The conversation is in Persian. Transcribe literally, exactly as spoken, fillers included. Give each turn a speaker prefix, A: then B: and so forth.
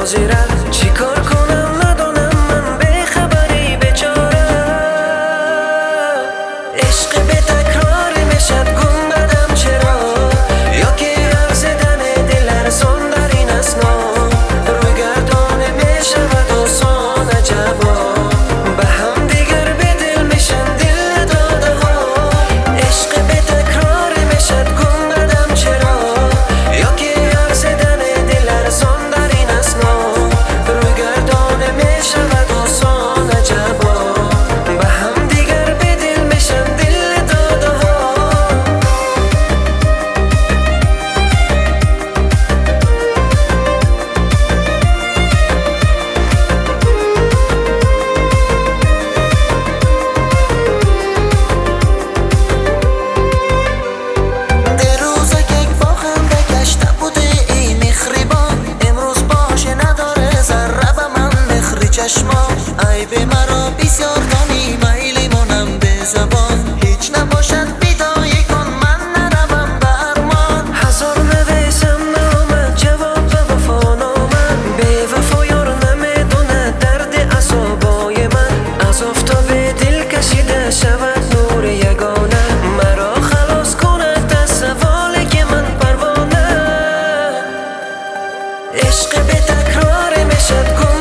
A: حاضرم چی کار کنم ندانم من به خبری بیچاره عشق به تکرار میشد گم بدم چرا یا که حرف زدن دل ارزان در این اسنا روی گردان میشود آسان عجبا به هم دیگر به دل میشن دل داده ها عشق به تکرار میشد گم بدم چرا یا که حرف زدن دل ارزان در این اسنا روی گردان میشود آسان عجبا به هم دیگر به دل میشن دل داده ها
B: عیب مرا بسیار دانی میلی مانم به زبان هیچ نباشد بیدایی کن من نروم به ارمان
A: هزار نویسم نامد جواب به وفا نامد به وفا یار نمیدونه درد عصابای من از آفتاب دل کشیده شود نور یگانه مرا خلاص کند از سوالی که من پروانه عشق به تکرار میشد گم